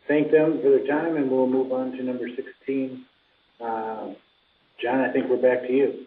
thank them for their time, and we'll move on to number 16. John, I think we're back to you.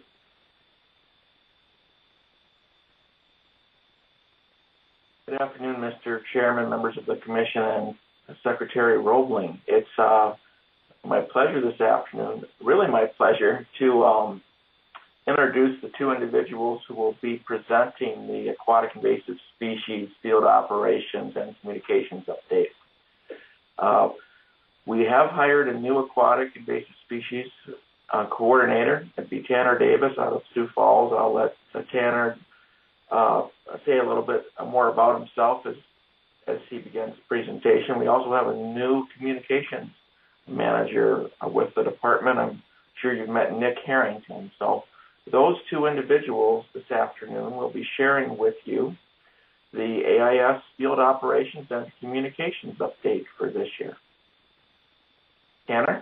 Good afternoon, Mr. Chairman, members of the Commission, and Secretary Roebling. It's my pleasure this afternoon, really my pleasure, to introduce the two individuals who will be presenting the Aquatic Invasive Species Field Operations and Communications Update. We have hired a new Aquatic Invasive Species coordinator. It'd be Tanner Davis out of Sioux Falls. I'll let Tanner say a little bit more about himself as he begins the presentation. We also have a new communications manager with the department. I'm sure you've met Nick Harrington. So those two individuals this afternoon will be sharing with you the AIS Field Operations and Communications Update for this year. Tanner?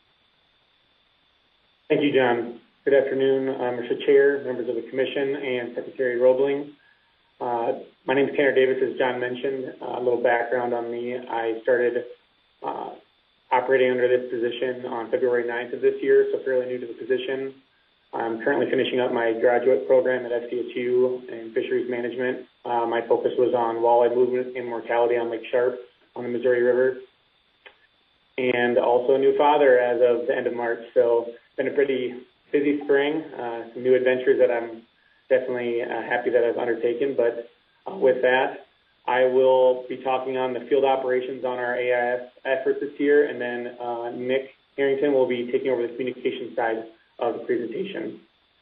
Thank you, John. Good afternoon, Mr. Chair, members of the Commission, and Secretary Roebling. My name is Tanner Davis, as John mentioned. A little background on me. I started operating under this position on February 9th of this year, so fairly new to the position. I'm currently finishing up my graduate program at SDSU in fisheries management. My focus was on walleye movement and mortality on Lake Sharp on the Missouri River, and also a new father as of the end of March. So it's been a pretty busy spring, some new adventures that I'm definitely happy that I've undertaken. But with that, I will be talking on the field operations on our AIS efforts this year, and then Nick Harrington will be taking over the communication side of the presentation.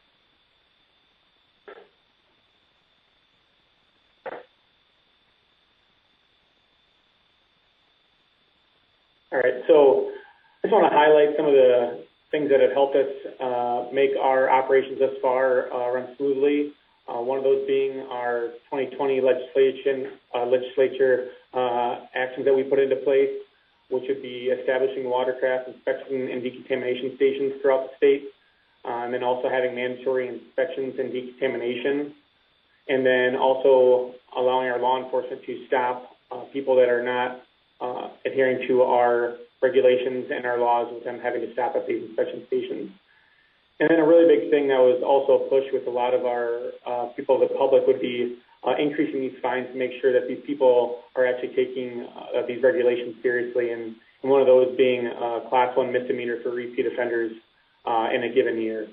All right, so I just want to highlight some of the things that have helped us make our operations thus far run smoothly. One of those being our 2020 legislature actions that we put into place, which would be establishing watercraft inspection and decontamination stations throughout the state, and then also having mandatory inspections and decontamination, and then also allowing our law enforcement to stop people that are not adhering to our regulations and our laws, with them having to stop at these inspection stations. And then a really big thing that was also a push with a lot of our people of the public would be increasing these fines to make sure that these people are actually taking these regulations seriously, and one of those being Class 1 misdemeanor for repeat offenders in a given year.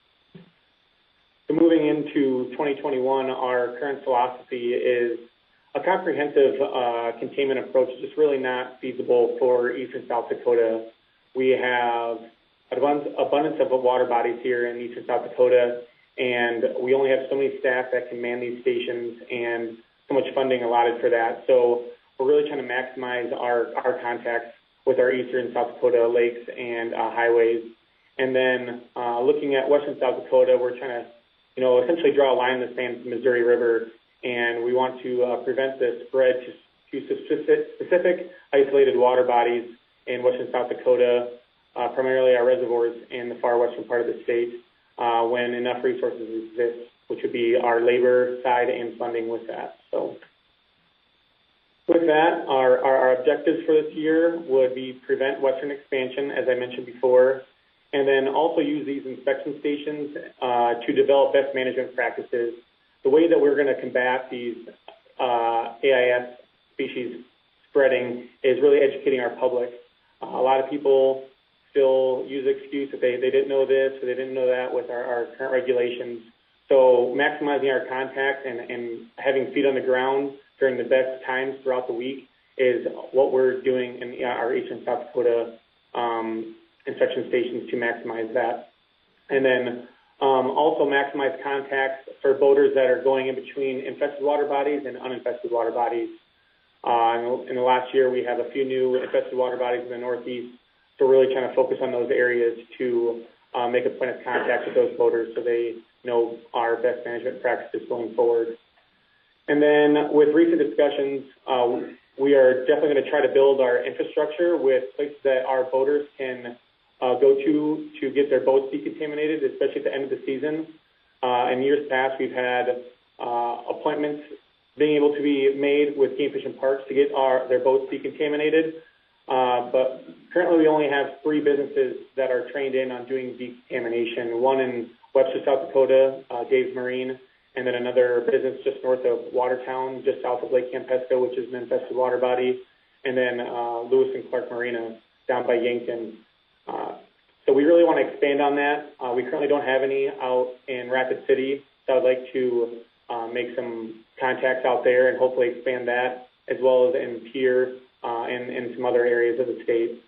So moving into 2021, our current philosophy is a comprehensive containment approach is just really not feasible for eastern South Dakota. We have an abundance of water bodies here in eastern South Dakota, and we only have so many staff that can man these stations and so much funding allotted for that. So we're really trying to maximize our contacts with our eastern South Dakota lakes and highways. And then looking at western South Dakota, we're trying to, essentially draw a line in the sand to the Missouri River, and we want to prevent the spread to specific isolated water bodies in western South Dakota, primarily our reservoirs in the far western part of the state, when enough resources exist, which would be our labor side and funding with that. So with that, our objectives for this year would be prevent western expansion, as I mentioned before, and then also use these inspection stations to develop best management practices. The way that we're going to combat these AIS species spreading is really educating our public. A lot of people still use the excuse that they didn't know this or they didn't know that with our current regulations. So maximizing our contacts and having feet on the ground during the best times throughout the week is what we're doing in our eastern South Dakota inspection stations to maximize that. And then also maximize contacts for boaters that are going in between infested water bodies and uninfested water bodies. In the last year, we have a few new infested water bodies in the Northeast, so we're really trying to focus on those areas to make a point of contact with those boaters so they know our best management practices going forward. And then with recent discussions, we are definitely going to try to build our infrastructure with places that our boaters can go to get their boats decontaminated, especially at the end of the season. In years past, we've had appointments being able to be made with Game Fish and Parks to get their boats decontaminated. But currently we only have 3 businesses that are trained in on doing decontamination, one in Webster, South Dakota, Dave's Marine, and then another business just north of Watertown, just south of Lake Campesto, which is an infested water body, and then Lewis and Clark Marina down by Yankton. So we really want to expand on that. We currently don't have any out in Rapid City, so I'd like to make some contacts out there and hopefully expand that, as well as in Pierre and some other areas of the state.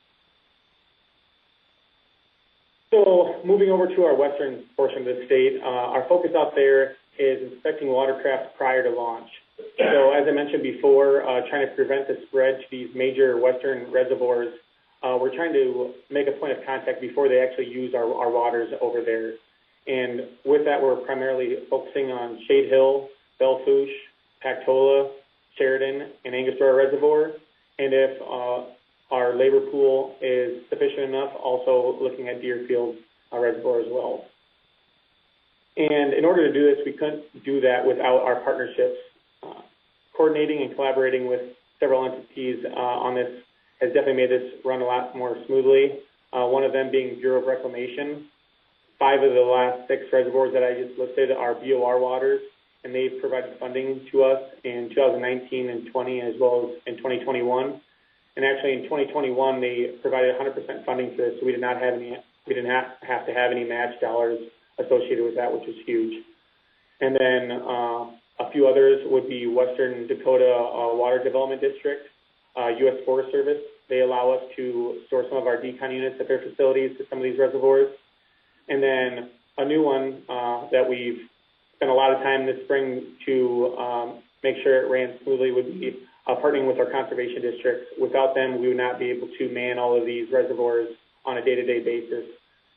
So moving over to our western portion of the state, our focus out there is inspecting watercraft prior to launch. So as I mentioned before, trying to prevent the spread to these major western reservoirs, we're trying to make a point of contact before they actually use our waters over there. And with that, we're primarily focusing on Shade Hill, Belle Fourche, Pactola, Sheridan, and Angostura Reservoir. And if our labor pool is sufficient enough, also looking at Deerfield Reservoir as well. And in order to do this, we couldn't do that without our partnerships. Coordinating and collaborating with several entities on this has definitely made this run a lot more smoothly. One of them being Bureau of Reclamation. 5 of the last 6 reservoirs that I just listed are BOR waters, and they've provided funding to us in 2019 and 20, as well as in 2021. And actually, in 2021, they provided 100% funding for this, so we did not have any. We didn't have to have any match dollars associated with that, which was huge. And then a few others would be Western Dakota Water Development District, U.S. Forest Service. They allow us to store some of our decon units at their facilities to some of these reservoirs. And then a new one that we've spent a lot of time this spring to make sure it ran smoothly would be partnering with our conservation districts. Without them, we would not be able to man all of these reservoirs on a day-to-day basis.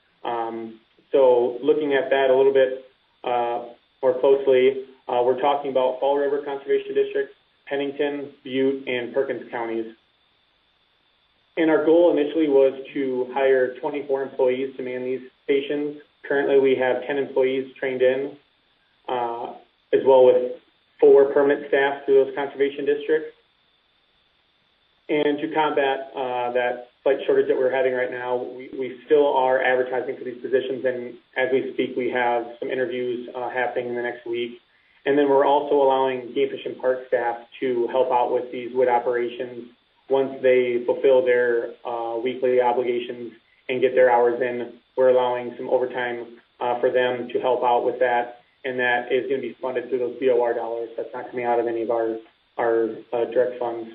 So looking at that a little bit more closely, we're talking about Fall River Conservation District, Pennington, Butte, and Perkins counties. And our goal initially was to hire 24 employees to man these stations. Currently, we have 10 employees trained in, as well with 4 permanent staff through those conservation districts. And to combat that slight shortage that we're having right now, we still are advertising for these positions, and as we speak, we have some interviews happening in the next week. And then we're also allowing Game Fish and Park staff to help out with these wood operations once they fulfill their weekly obligations and get their hours in. We're allowing some overtime for them to help out with that, and that is going to be funded through those BOR dollars. That's not coming out of any of our direct funds.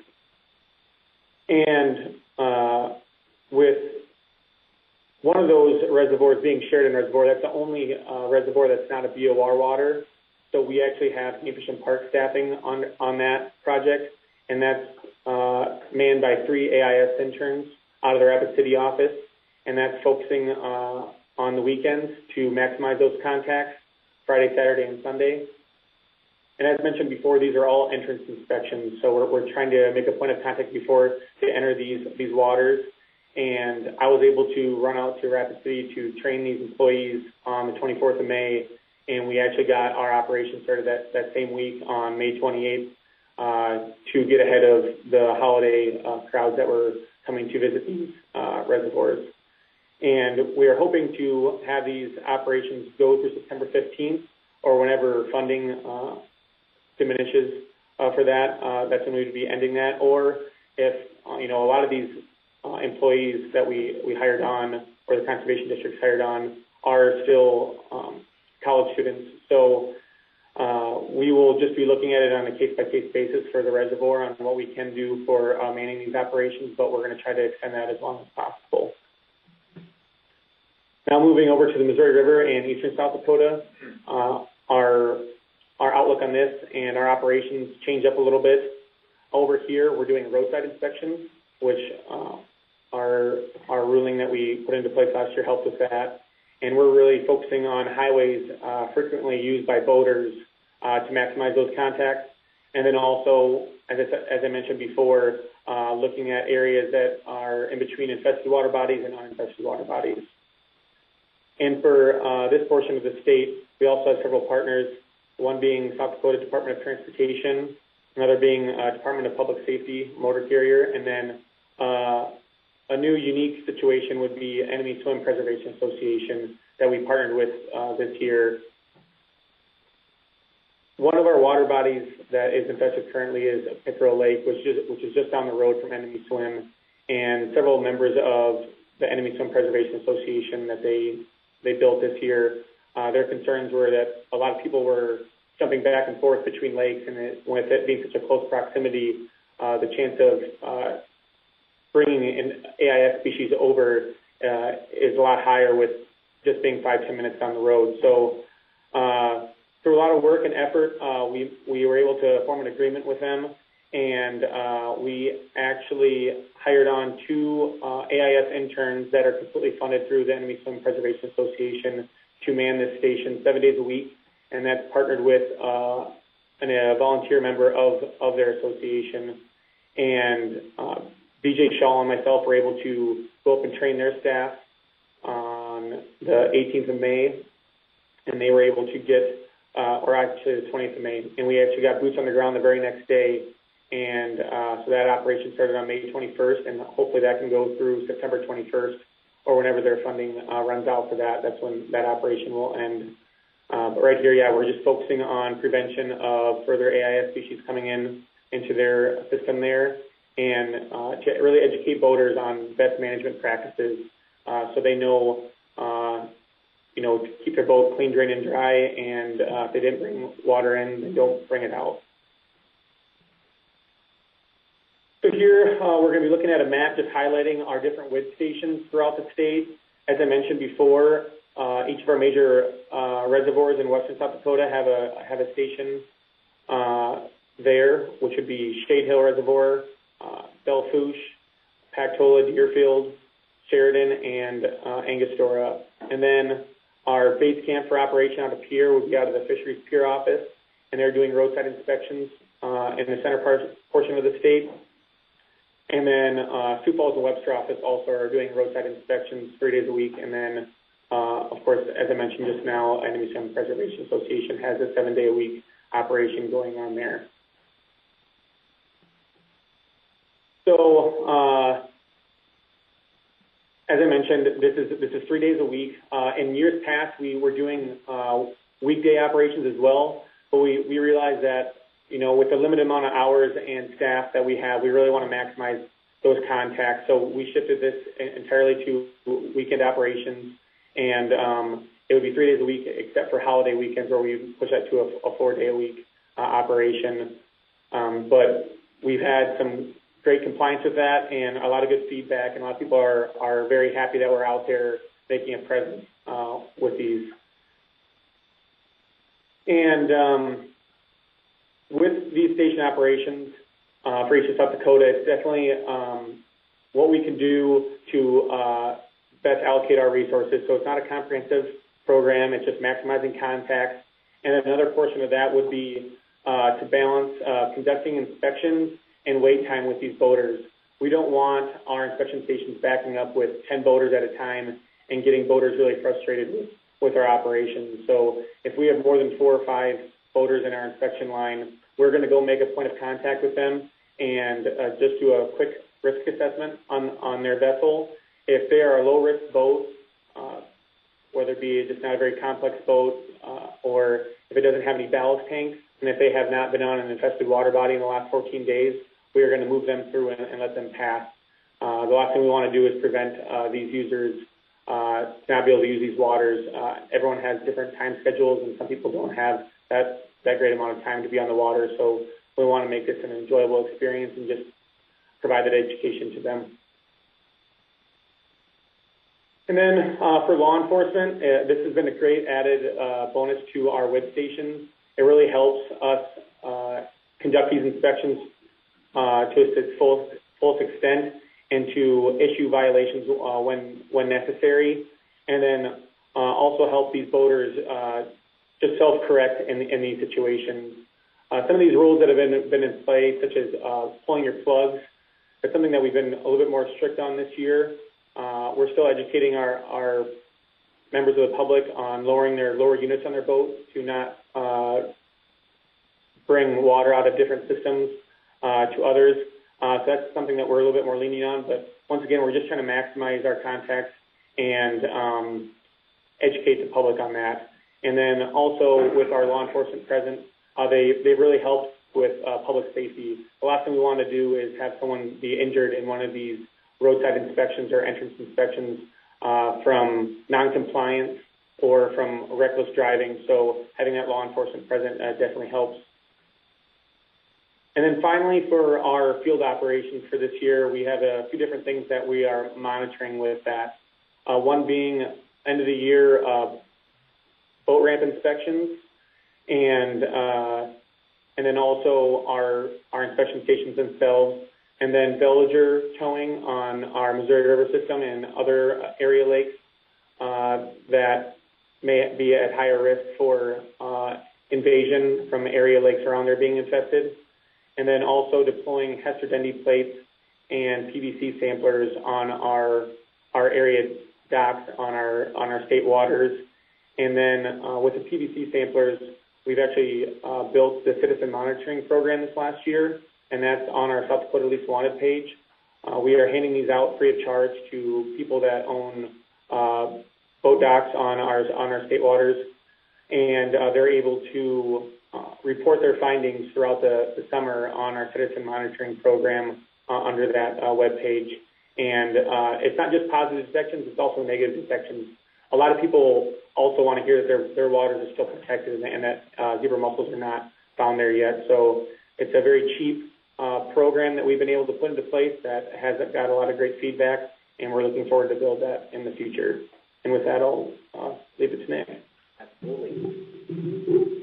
And with one of those reservoirs being Sheridan Reservoir, that's the only reservoir that's not a BOR water. So we actually have Game Fish and Park staffing on that project, and that's manned by 3 AIS interns out of the Rapid City office, and that's focusing on the weekends to maximize those contacts, Friday, Saturday, and Sunday. And as mentioned before, these are all entrance inspections, so we're trying to make a point of contact before they enter these waters. And I was able to run out to Rapid City to train these employees on the 24th of May, and we actually got our operation started that same week on May 28th to get ahead of the holiday crowds that were coming to visit these reservoirs. And we are hoping to have these operations go through September 15th, or whenever funding diminishes for that. That's when we would be ending that. Or if, a lot of these employees that we hired on, or the conservation districts hired on, are still college students. So we will just be looking at it on a case-by-case basis for the reservoir on what we can do for manning these operations, but we're going to try to extend that as long as possible. Now moving over to the Missouri River and eastern South Dakota, our outlook on this and our operations change up a little bit. Over here, we're doing roadside inspections, which our ruling that we put into place last year helped with that. And we're really focusing on highways frequently used by boaters to maximize those contacts. And then also, as I mentioned before, looking at areas that are in between infested water bodies and uninfested water bodies. And for this portion of the state, we also have several partners, one being South Dakota Department of Transportation, another being Department of Public Safety motor carrier, and then a new unique situation would be Enemy Swim Preservation Association that we partnered with this year. One of our water bodies that is infested currently is Pickerel Lake, which is just down the road from Enemy Swim, and several members of the Enemy Swim Preservation Association that they built this year. Their concerns were that a lot of people were jumping back and forth between lakes, and with it being such a close proximity, the chance of bringing an AIS species over is a lot higher with just being 5-10 minutes down the road. So through a lot of work and effort, we were able to form an agreement with them, and we actually hired on 2 AIS interns that are completely funded through the Enemy Swim Preservation Association to man this station 7 days a week, and that's partnered with a volunteer member of their association. And BJ Shaw and myself were able to go up and train their staff on the 18th of May, and they were able to get, or actually the 20th of May, and we actually got boots on the ground the very next day. And so that operation started on May 21st, and hopefully that can go through September 21st, or whenever their funding runs out for that. That's when that operation will end. But right here, yeah, we're just focusing on prevention of further AIS species coming into their system there, and to really educate boaters on best management practices, so they know, to keep their boat clean, drained, and dry, and if they didn't bring water in, they don't bring it out. So here, we're going to be looking at a map just highlighting our different WID stations throughout the state. As I mentioned before, each of our major reservoirs in western South Dakota have a station there, which would be Shade Hill Reservoir, Belle Fourche, Pactola, Deerfield, Sheridan, and Angostura. And then our base camp for operation out of Pierre would be out of the Fisheries Pier office, and they're doing roadside inspections in the center portion of the state. And then Sioux Falls and Webster office also are doing roadside inspections 3 days a week. And then, of course, as I mentioned just now, Enemy Swim Preservation Association has a 7-day-a-week operation going on there. So, as I mentioned, this is 3 days a week. In years past, we were doing weekday operations as well, but we realized that, with the limited amount of hours and staff that we have, we really want to maximize those contacts. So we shifted this entirely to weekend operations, and it would be 3 days a week except for holiday weekends where we push that to a 4-day-a-week operation. But we've had some great compliance with that and a lot of good feedback, and a lot of people are very happy that we're out there making a presence with these. And with these station operations for Eastern South Dakota, it's definitely what we can do to best allocate our resources. So it's not a comprehensive program, it's just maximizing contacts. And another portion of that would be to balance conducting inspections and wait time with these boaters. We don't want our inspection stations backing up with 10 boaters at a time and getting boaters really frustrated with our operations. So if we have more than 4 or 5 boaters in our inspection line, we're going to go make a point of contact with them and just do a quick risk assessment on their vessel. If they are a low-risk boat, whether it be just not a very complex boat, or if it doesn't have any ballast tanks, and if they have not been on an infested water body in the last 14 days, we are going to move them through and let them pass. The last thing we want to do is prevent these users not be able to use these waters. Everyone has different time schedules, and some people don't have that great amount of time to be on the water, so we want to make this an enjoyable experience and just provide that education to them. And then for law enforcement, this has been a great added bonus to our WID stations. It really helps us conduct these inspections to its fullest extent and to issue violations when necessary, and then also help these boaters just self-correct in these situations. Some of these rules that have been in play, such as pulling your plugs, that's something that we've been a little bit more strict on this year. We're still educating our members of the public on lowering their lower units on their boat to not bring water out of different systems to others. So that's something that we're a little bit more lenient on. But once again, we're just trying to maximize our contacts and educate the public on that. And then also with our law enforcement presence, they've really helped with public safety. The last thing we want to do is have someone be injured in one of these roadside inspections or entrance inspections from noncompliance or from reckless driving. So having that law enforcement present definitely helps. And then finally, for our field operations for this year, we have a few different things that we are monitoring with that. One being end of the year boat ramp inspections, and then also our inspection stations themselves, and then villager towing on our Missouri River system and other area lakes that may be at higher risk for invasion from area lakes around there being infested. And then also deploying Hester Dendy plates and PVC samplers on our area docks on our state waters. And then with the PVC samplers, we've actually built the citizen monitoring program this last year, and that's on our South Dakota Least Wanted page. We are handing these out free of charge to people that own boat docks on our state waters, and they're able to report their findings throughout the summer on our citizen monitoring program under that web page. And it's not just positive detections, it's also negative detections. A lot of people also want to hear that their waters are still protected and that zebra mussels are not found there yet. So it's a very cheap program that we've been able to put into place that has got a lot of great feedback, and we're looking forward to build that in the future. And with that, I'll leave it to Nick. Absolutely.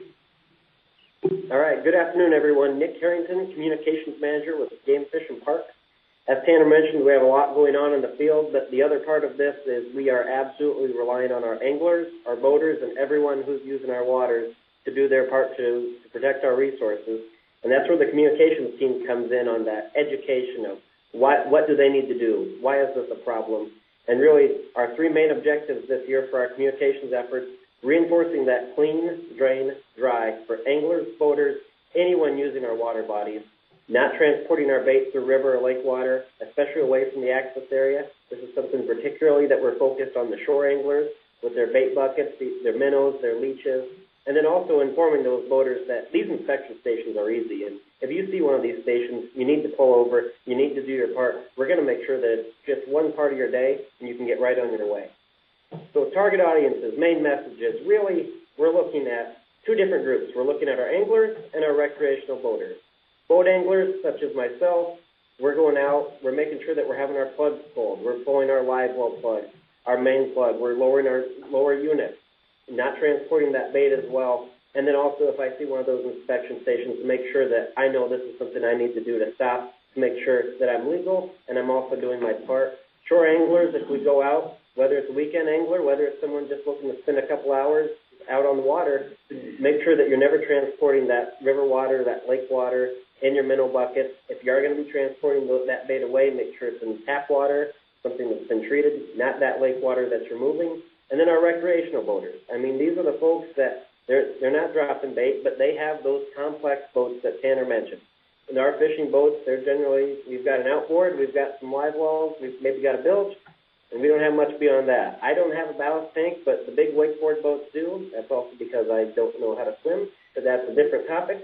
All right, good afternoon, everyone. Nick Harrington, Communications Manager with Game Fish and Parks. As Tanner mentioned, we have a lot going on in the field, but the other part of this is we are absolutely relying on our anglers, our boaters, and everyone who's using our waters to do their part to protect our resources. And that's where the communications team comes in on that education of what do they need to do? Why is this a problem? And really, our three main objectives this year for our communications efforts: reinforcing that clean, drain, dry for anglers, boaters, anyone using our water bodies, not transporting our bait through river or lake water, especially away from the access area. This is something particularly that we're focused on the shore anglers with their bait buckets, their minnows, their leeches, and then also informing those boaters that these inspection stations are easy. And if you see one of these stations, you need to pull over, you need to do your part. We're going to make sure that it's just one part of your day and you can get right on your way. So target audiences, main messages, really we're looking at two different groups. We're looking at our anglers and our recreational boaters. Boat anglers, such as myself, we're going out, we're making sure that we're having our plugs pulled. We're pulling our live well plug, our main plug. We're lowering our lower unit, not transporting that bait as well. And then also if I see one of those inspection stations, to make sure that I know this is something I need to do to stop, to make sure that I'm legal and I'm also doing my part. Shore anglers, if we go out, whether it's a weekend angler, whether it's someone just looking to spend a couple hours out on the water, make sure that you're never transporting that river water, that lake water in your minnow buckets. If you are going to be transporting that bait away, make sure it's in tap water, something that's been treated, not that lake water that you're moving. And then our recreational boaters. I mean, these are the folks that they're not dropping bait, but they have those complex boats that Tanner mentioned. In our fishing boats, they're generally, we've got an outboard, we've got some live wells, we've maybe got a bilge, and we don't have much beyond that. I don't have a ballast tank, but the big wakeboard boats do. That's also because I don't know how to swim, but that's a different topic.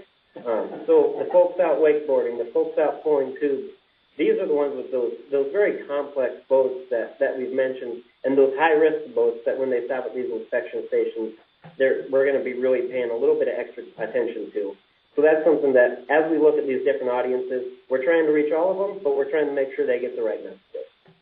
So the folks out wakeboarding, the folks out pulling tubes, these are the ones with those very complex boats that we've mentioned, and those high-risk boats that when they stop at these inspection stations, we're going to be really paying a little bit of extra attention to. So that's something that, as we look at these different audiences, we're trying to reach all of them, but we're trying to make sure they get the right message.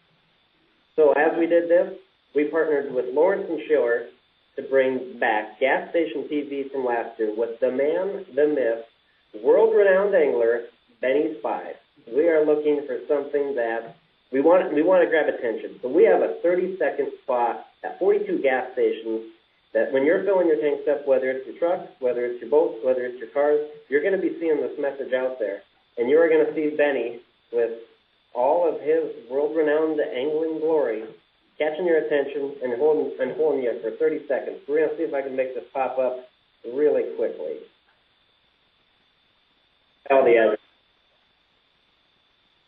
So as we did this, we partnered with Lawrence and Schiller to bring back gas station TV from last year with the man, the myth, world-renowned angler, Benny Spy. We are looking for something that we want to grab attention. So we have a 30-second spot at 42 gas stations that when you're filling your tanks up, whether it's your trucks, whether it's your boats, whether it's your cars, you're going to be seeing this message out there. And you are going to see Benny with all of his world-renowned angling glory catching your attention and holding you for 30 seconds. We're going to see if I can make this pop up really quickly.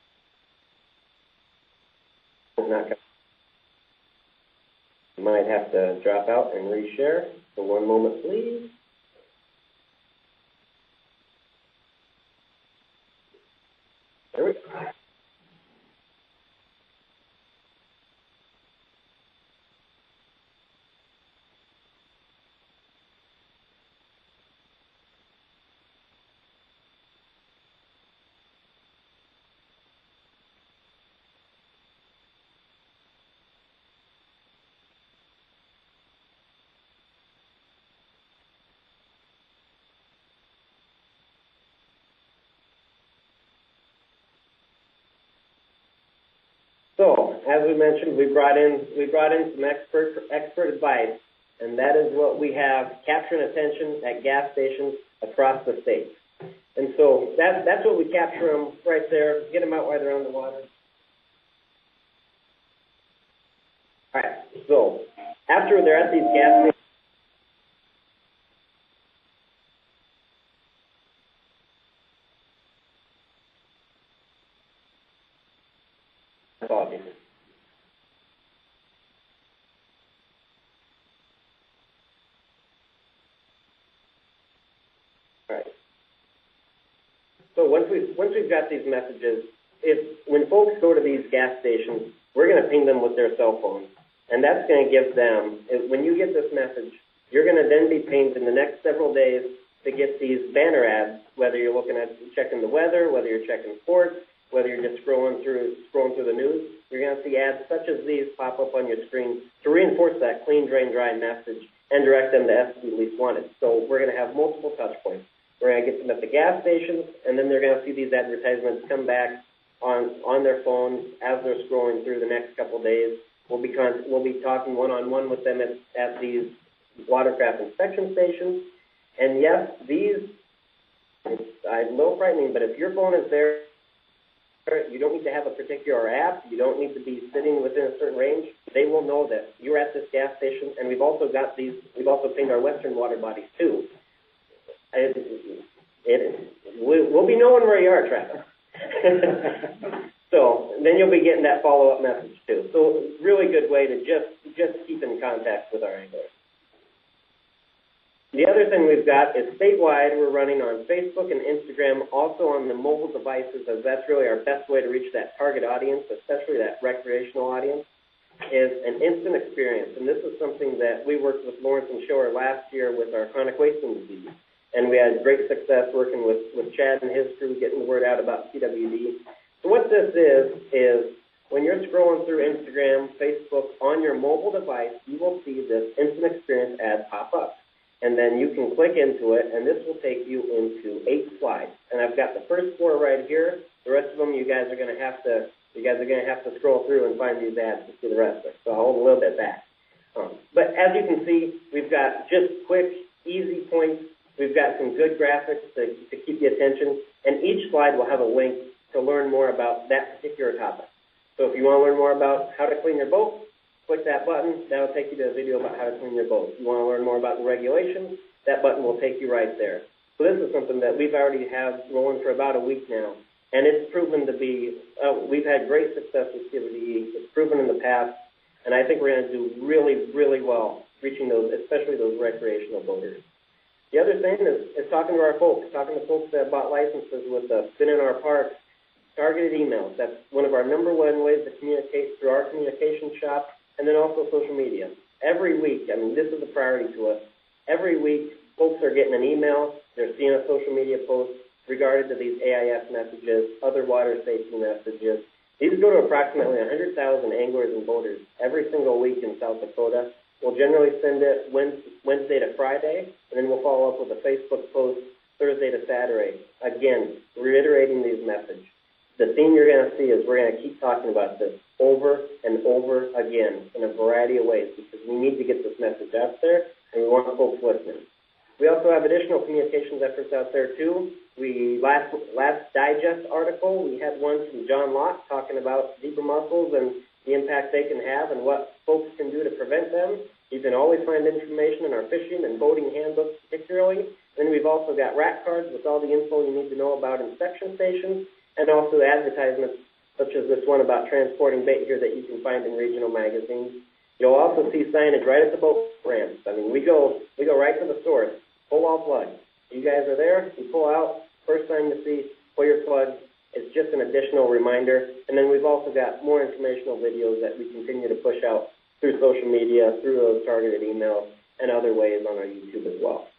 not. Might have to drop out and reshare. So one moment, please. There we go. So, as we mentioned, we brought in some expert advice, and that is what we have, capturing attention at gas stations across the state. And so that's what we capture them right there, get them out while they're on the water. All right, so after they're at these gas stations, Right. So once we've got these messages, when folks go to these gas stations, we're going to ping them with their cell phone, and that's going to give them. When you get this message, you're going to then be pinged in the next several days to get these banner ads. Whether you're looking at checking the weather, whether you're checking sports, whether you're just scrolling through the news, you're going to see ads such as these pop up on your screen to reinforce that clean, drain, dry message and direct them to SB Least Wanted. So we're going to have multiple touch points. We're going to get them at the gas stations, and then they're going to see these advertisements come back on their phones as they're scrolling through the next couple of days. We'll be talking one-on-one with them at these watercraft inspection stations. And yes, it's a little frightening, but if your phone is there, you don't need to have a particular app. You don't need to be sitting within a certain range. They will know that you're at this gas station, and we've also pinged our western water bodies too. We'll be knowing where you are, Travis. So then you'll be getting that follow-up message too. So really good way to just keep in contact with our anglers. The other thing we've got is statewide, we're running on Facebook and Instagram, also on the mobile devices, as that's really our best way to reach that target audience, especially that recreational audience, is an instant experience. And this is something that we worked with Lawrence and Shower last year with our chronic wasting disease. And we had great success working with Chad and his crew getting the word out about CWD. So what this is when you're scrolling through Instagram, Facebook, on your mobile device, you will see this instant experience ad pop up. And then you can click into it, and this will take you into 8 slides. And I've got the first 4 right here. The rest of them, you guys are going to have to scroll through and find these ads to see the rest of it. So I'll hold a little bit back. But as you can see, we've got just quick, easy points. We've got some good graphics to keep the attention, and each slide will have a link to learn more about that particular topic. So if you want to learn more about how to clean your boat, click that button. That'll take you to a video about how to clean your boat. If you want to learn more about the regulations, that button will take you right there. So this is something that we've already had rolling for about a week now, and it's proven to be, we've had great success with CWD. It's proven in the past, and I think we're going to do really, really well reaching those, especially those recreational boaters. The other thing is talking to our folks, talking to folks that bought licenses with us, been in our parks, targeted emails. That's one of our number one ways to communicate through our communication shop, and then also social media. Every week, I mean, this is a priority to us. Every week, folks are getting an email, they're seeing a social media post regarding to these AIS messages, other water safety messages. These go to approximately 100,000 anglers and boaters every single week in South Dakota. We'll generally send it Wednesday to Friday, and then we'll follow up with a Facebook post Thursday to Saturday. Again, reiterating these messages. The theme you're going to see is we're going to keep talking about this over and over again in a variety of ways because we need to get this message out there, and we want folks listening. We also have additional communications efforts out there, too. Last digest article, we had one from John Locke talking about zebra mussels and the impact they can have and what folks can do to prevent them. You can always find information in our fishing and boating handbooks particularly. Then we've also got rack cards with all the info you need to know about inspection stations and also advertisements such as this one about transporting bait here that you can find in regional magazines. You'll also see signage right at the boat ramps. I mean, we go right to the source, pull all plug. You guys are there, you pull out, first time you see, pull your plug. It's just an additional reminder. And then we've also got more informational videos that we continue to push out through social media, through those targeted emails, and other ways on our YouTube as well.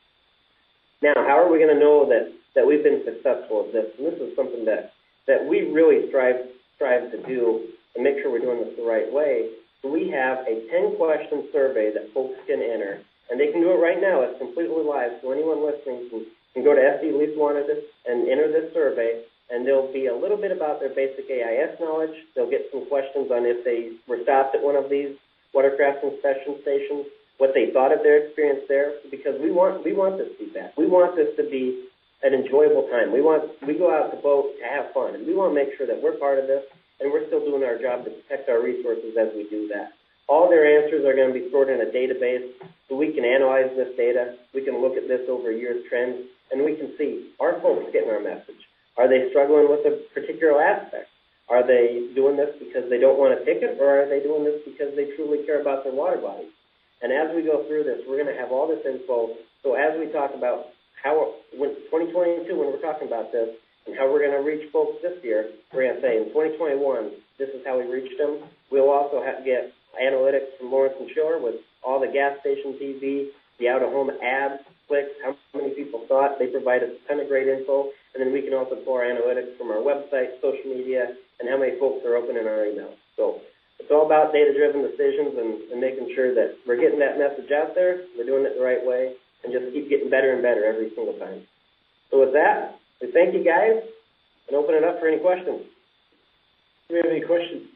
Now, how are we going to know that we've been successful at this? And this is something that we really strive to do and make sure we're doing this the right way. So we have a 10-question survey that folks can enter, and they can do it right now. It's completely live, so anyone listening can go to SD Least Wanted and enter this survey, and there'll be a little bit about their basic AIS knowledge. They'll get some questions on if they were stopped at one of these watercraft inspection stations, what they thought of their experience there, because we want this feedback. We want this to be an enjoyable time. We go out to boat to have fun, and we want to make sure that we're part of this, and we're still doing our job to protect our resources as we do that. All their answers are going to be stored in a database, so we can analyze this data. We can look at this over years' trends, and we can see, are folks getting our message? Are they struggling with a particular aspect? Are they doing this because they don't want a ticket, or are they doing this because they truly care about their water bodies? And as we go through this, we're going to have all this info. So as we talk about when 2022, when we're talking about this, and how we're going to reach folks this year, we're going to say in 2021, this is how we reached them. We'll also get analytics from Lawrence and Schiller with all the gas station TV, the out-of-home ads, clicks, how many people saw it. They provide us a ton of great info. And then we can also pull our analytics from our website, social media, and how many folks are opening our emails. So it's all about data-driven decisions and making sure that we're getting that message out there, we're doing it the right way, and just keep getting better and better every single time. So with that, we thank you guys and open it up for any questions. Do we have any questions?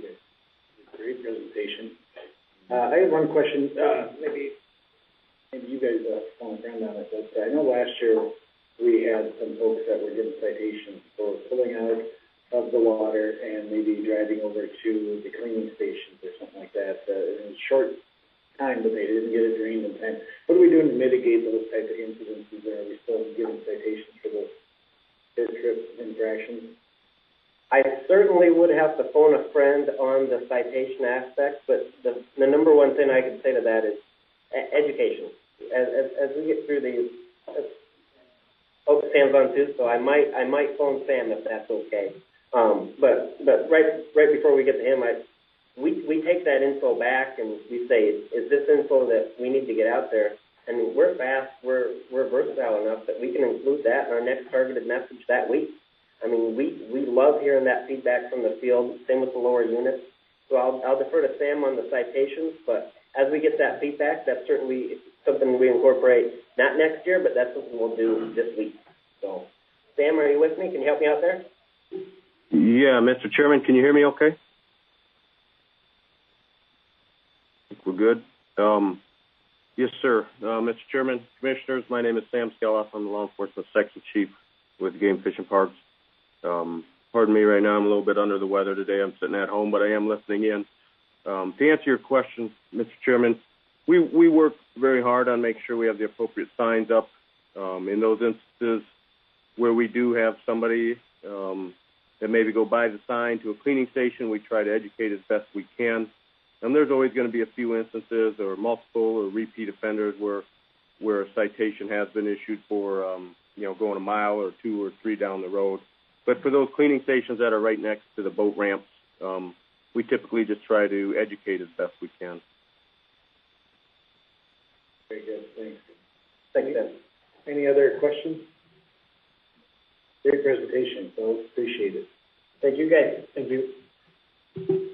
Great presentation. I have one question. Maybe you guys want to friend on it, but I know last year we had some folks that were getting citations for pulling out of the water and maybe driving over to the cleaning stations or something like that in a short time, but they didn't get it drained in time. What are we doing to mitigate those type of incidences? Are we still giving citations for those dirt trip infractions? I certainly would have to phone a friend on the citation aspect, but the number one thing I could say to that is education. As we get through these, Sam's on too, so I might phone Sam if that's okay. But right before we get to him, we take that info back and we say, is this info that we need to get out there? And we're fast, we're versatile enough that we can include that in our next targeted message that week. I mean, we love hearing that feedback from the field, same with the lower units. So I'll defer to Sam on the citations, but as we get that feedback, that's certainly something we incorporate, not next year, but that's something we'll do this week. So, Sam, are you with me? Can you help me out there? Yeah, Mr. Chairman, can you hear me okay? I think we're good. Yes, sir. Mr. Chairman, Commissioners, my name is Sam Skeloff. I'm the Law Enforcement Section Chief with Game Fish and Parks. Pardon me right now, I'm a little bit under the weather today. I'm sitting at home, but I am listening in. To answer your question, Mr. Chairman, we work very hard on making sure we have the appropriate signs up. In those instances where we do have somebody that maybe go by the sign to a cleaning station, we try to educate as best we can. And there's always going to be a few instances or multiple or repeat offenders where a citation has been issued for, going a mile or 2 or 3 down the road. But for those cleaning stations that are right next to the boat ramps, we typically just try to educate as best we can. Very good, thanks. Thanks, Sam. Any other questions? Great presentation, folks. Appreciate it. Thank you, guys. Thank you.